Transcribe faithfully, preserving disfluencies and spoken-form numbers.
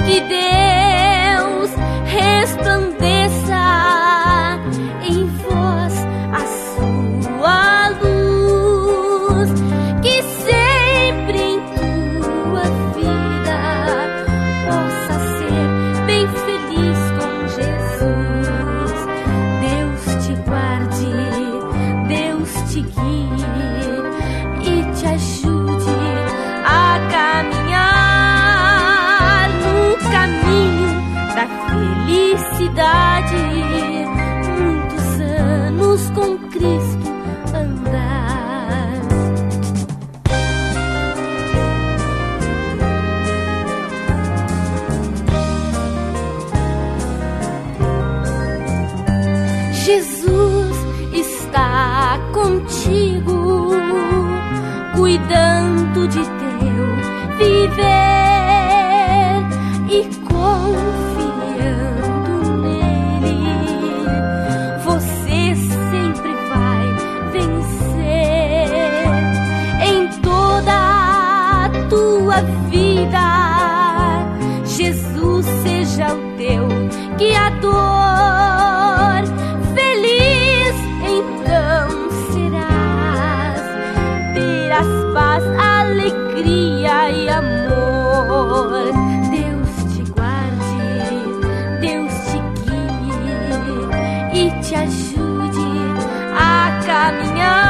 que Deus resplandeça em vós a sua luz, que sempre em tua vida possa ser bem feliz com Jesus. Deus te guarde, Deus te guie e te ajude a caminhar no caminho da felicidade. Muitos anos com Cristo andar. Jesus está contigo, cuidando de teu viver e confiando nele. Você sempre vai vencer em toda a tua vida. Jesus seja o teu guiador. Feliz então serás, terás paz, alegria e amor. Deus te guarde, Deus te guie e te ajude a caminhar